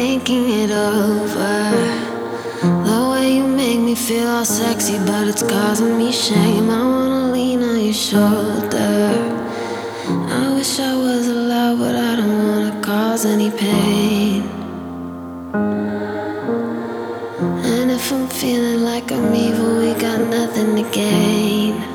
thinking it over. The way you make me feel all sexy, but it's causing me shame. I wanna lean on your shoulder. I wish I was allowed, but I don't wanna cause any pain. And if I'm feeling like I'm evil, we got nothing to gain.